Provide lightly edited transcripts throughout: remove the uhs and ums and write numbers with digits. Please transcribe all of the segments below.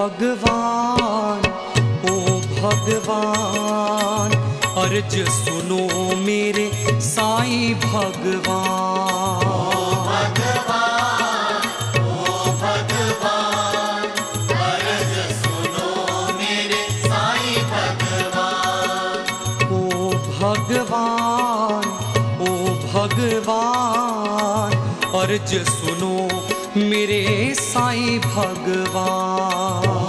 भगवान, ओ भगवान, अर्ज सुनो मेरे साईं भगवान। ओ भगवान, अर्ज सुनो मेरे साईं भगवान। ओ भगवान, ओ भगवान, अर्ज सुनो मेरे साईं भगवान। ओ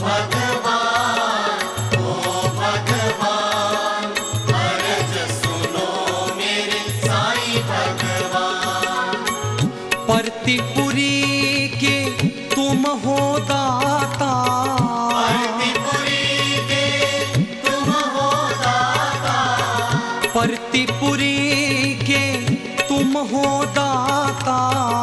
भगवान, अर्ज सुनो मेरे साईं भगवान। परतिपुरी के तुम हो दाता, परतिपुरी के तुम हो दाता। परतिपुरी के तुम हो दाता,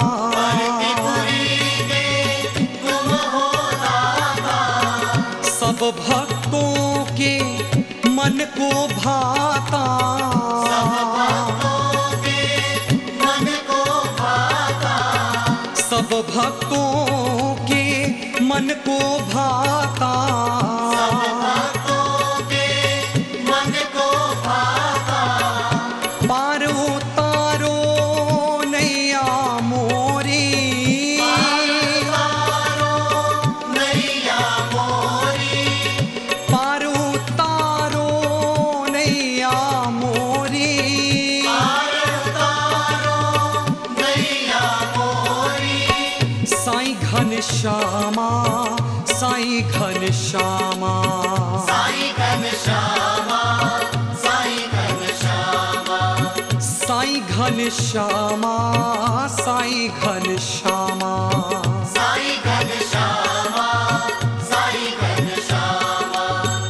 सब भक्तों के मन को भाता, सब भक्तों के मन को भाता। सब भक्तों के मन को भाता, सब भक्तों के मन को भाता। पार उतारो नैया मोरी, पार उतारो नैया मोरी। साईं घनश्यामा, साईं घनश्यामा, साईं घनश्यामा, साईं घनश्यामा, साईं घनश्यामा, साईं घनश्यामा, साईं घनश्यामा, साईं घनश्यामा।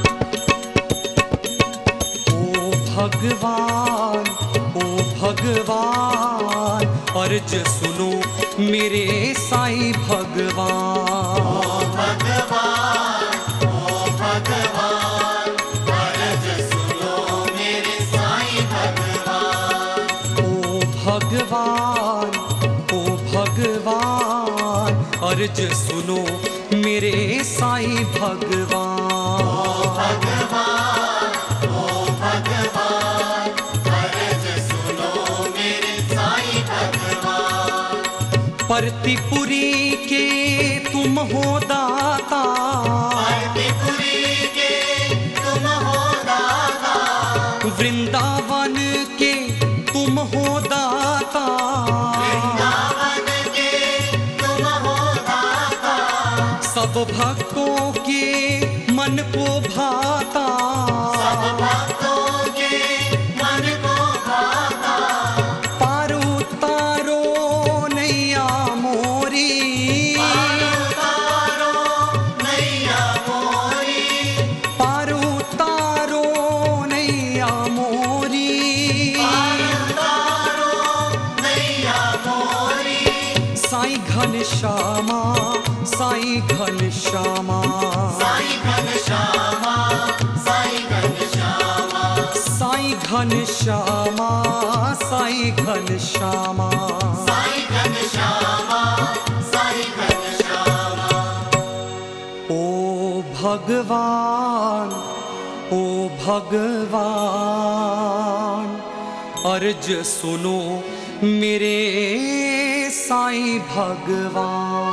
ओ भगवान, ओ भगवान, अर्ज सुनो मेरे साईं भगवान। ओ भगवान, अर्ज सुनो मेरे साईं भगवान। ओ भगवान, ओ भगवान, अर्ज सुनो मेरे साईं भगवान। ओ भगवान, अर्ज सुनो मेरे साईं भगवान। परतिपुरी के तुम हो दाता, परतिपुरी के तुम हो दाता। वृंदावन के तुम हो दाता, वृंदावन के तुम हो दाता। सब भक्तों के मन को भाता, सब भक्तों के मन को भाता। पार उतारो नैया मोरी, पार उतारो नैया मोरी। पार उतारो नैया मोरी। पार उतारो नैया मोरी। साईं घनश्यामा, साईं घनश्यामा, साईं घनश्यामा, साईं घनश्यामा, साईं घनश्यामा, साईं घनश्यामा, साईं घनश्यामा, साईं घनश्यामा। ओ भगवान, ओ भगवान, अर्ज सुनो मेरे साईं भगवान।